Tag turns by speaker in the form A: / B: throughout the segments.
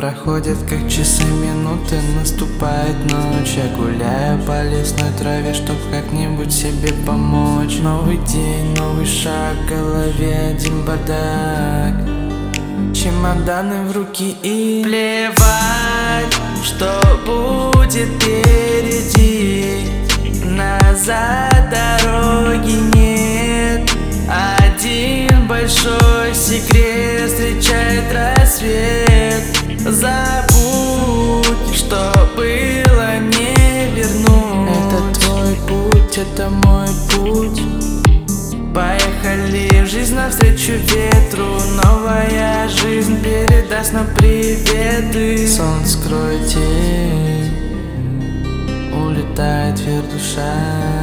A: проходят как часы, минуты, наступает ночь. Я гуляю по лесной траве, чтоб как-нибудь себе помочь. Новый день, новый шаг, в голове один бардак. Чемоданы в руки и плевать, что будет впереди. Назад дороги нет. Один большой секрет встречает рассвет. Забудь, что было, не вернуть. Это твой путь, это мой путь. Поехали, жизнь навстречу ветру. Новая жизнь передаст нам приветы. Солнце скроет тень, улетает вверх душа.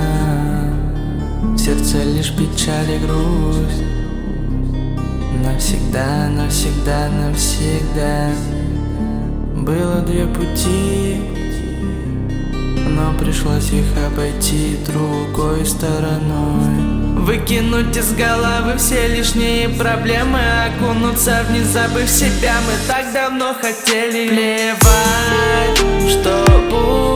A: В сердце лишь печаль и грусть. Навсегда, навсегда, навсегда. Было две пути, но пришлось их обойти другой стороной. Выкинуть из головы все лишние проблемы, окунуться вниз, забыв себя. Мы так давно хотели. Плевать, что будет